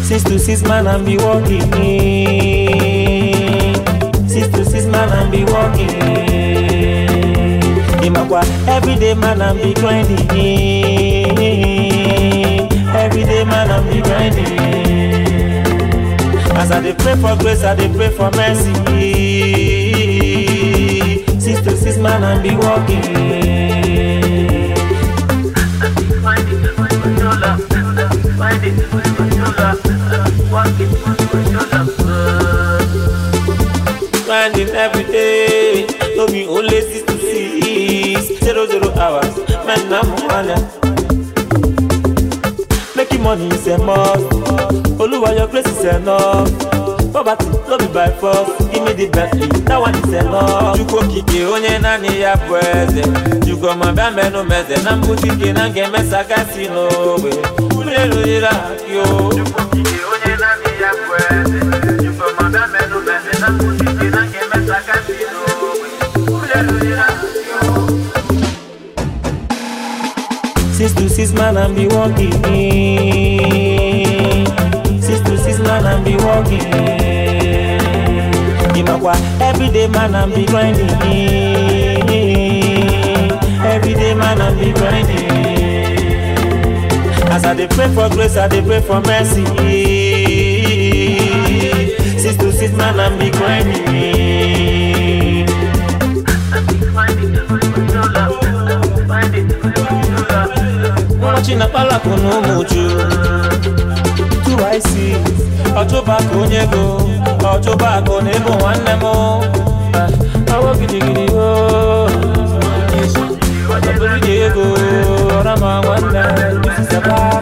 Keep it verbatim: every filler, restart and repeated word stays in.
Six to six man and be walking. Six to six man and be walking. Everyday man and be grinding. Everyday man and be grinding. As I dey pray for grace, I dey pray for mercy. Six to six man and be walking. Grinding every day, no be only six to six, zero zero hours. Man, I'm one. Making money is a must. Oluwa, your grace is enough. Poverty, no be by force. Give me the Bentley, that one is enough. You go kiki onye nani ya pweze. You go mabambe no meze. Nambutiki nange mesa kasino we. Ulelujira yo. You go kiki onye nani ya pweze. You go mabambe no meze. Nambutiki nange mesa kasino we. Ulelujira yo. Six to six man and be walking. Six to six man and be walking. Everyday man and be grinding. Everyday man and be grinding. As I dey pray for grace, I dey pray for mercy. Six to six man and be grinding. Watching a pala kono muju. Two I see. Otoba konyego, Otoba konego wanemo. Awo gidi gidi wo. Otoba Diego, Rama wanda. This is a